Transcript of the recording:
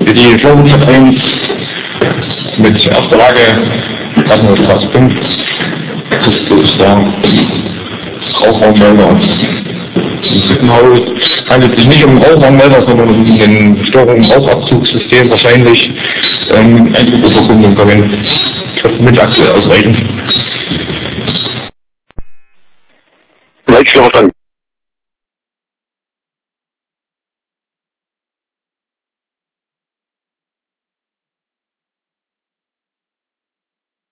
Die Schlauchboot 1 mit erster Lage, Straße 5, das ist der Rauchraummelder. Im dritten Haus handelt es sich nicht um einen Rauchraummelder, sondern um ein Störung-Rauchabzugssystem wahrscheinlich. Einzelbeurkundung verwendet. Mit aktuell ausreichend. Leitstelle verstanden.